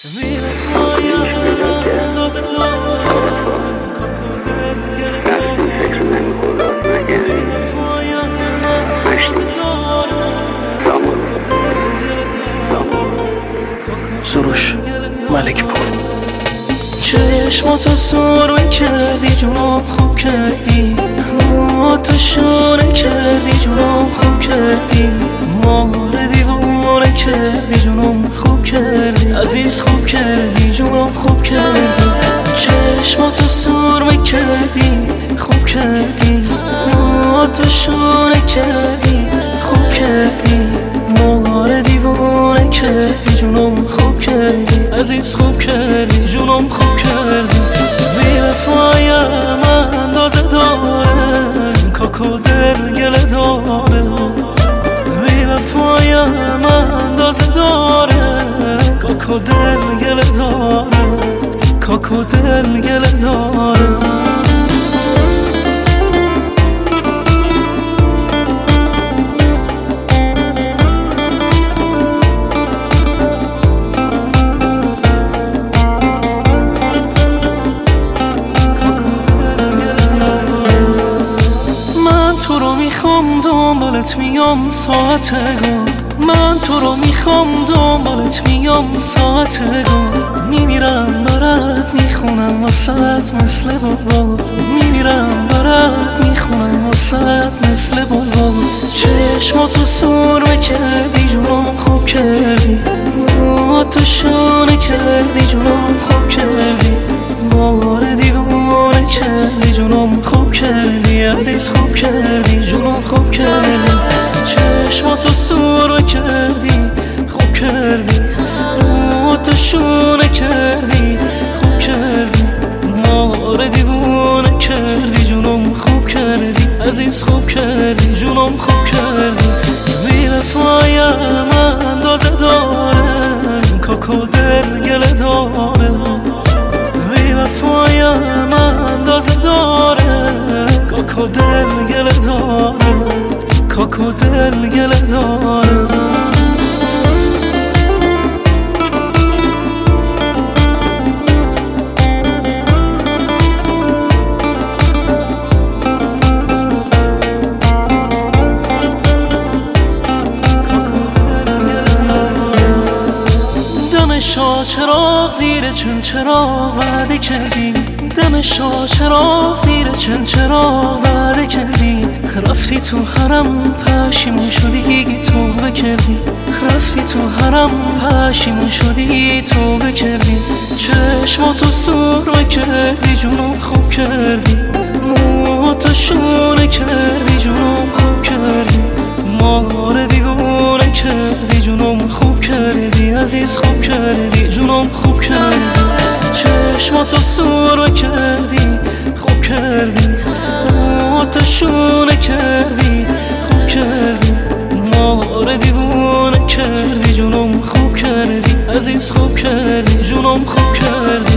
سروش ملک پور. چشماتو سرمه کردی جونم خوب کردی، تو شونه کردی جونم خوب کردی، مال دیوونه کردی جونم خوب کردی، عزیز خوب کردی جونم خوب کردی. چشماتو سرمه کردی خوب کردی، تو شونه کردی خوب کردی، مال دیوونه کردی جونم خوب کردی، عزیز خوب کردی جونم خوب کردی. بی وفایم اندازه داره، کاکو دل گله داره. بی وفایم اندازه داره، کاکو دل گله داره، کاکو دل گله داره. دنبالت میام ساعتگو، من تو رو میخوام دنبالت میام ساعتگو. میمیرم برات میخونم واسهت مثل بلبل، میمیرم برات میخونم واسهت مثل بلبل. چشماتو سرمه کردی جونم خوب کردی، تو شونه کردی جونم خوب کردی، مال دیوونه کردی جونم خوب کردی، عزیز خوب کردی جونم خوب کردی. چشماتو سرمه کردی خوب کردی، تو شونه کردی خوب کردی، مال دیوونه کردی جونم خوب کردی، عزیز خوب کردی جونم خوب کردی. بی وفایم اندازه داره، کاکو دل گله داره. بی وفایم اندازه داره، کاکو دل گله داره، کاکو دل گله داره. چراغ زیر چند چراغ وعده کردی، دم چراغ زیر چند چراغ وعده کردی. رفتی تو حرم پشیمون شدی توبه کردی، رفتی تو حرم پشیمون شدی توبه کردی. چشماتو سرمه کردی جونم خوب کردی، موهاتو شونه کردی جونم خوب کردی، مال دیوونه کردی جونم خوب کردی، عزیز خوب کردی جونم خوب کردی. چشماتو سرمه کردی خوب کردی، تو شونه کردی خوب کردی، مال دیوونه کردی جونم خوب کردی، عزیز خوب کردی جونم خوب کردی.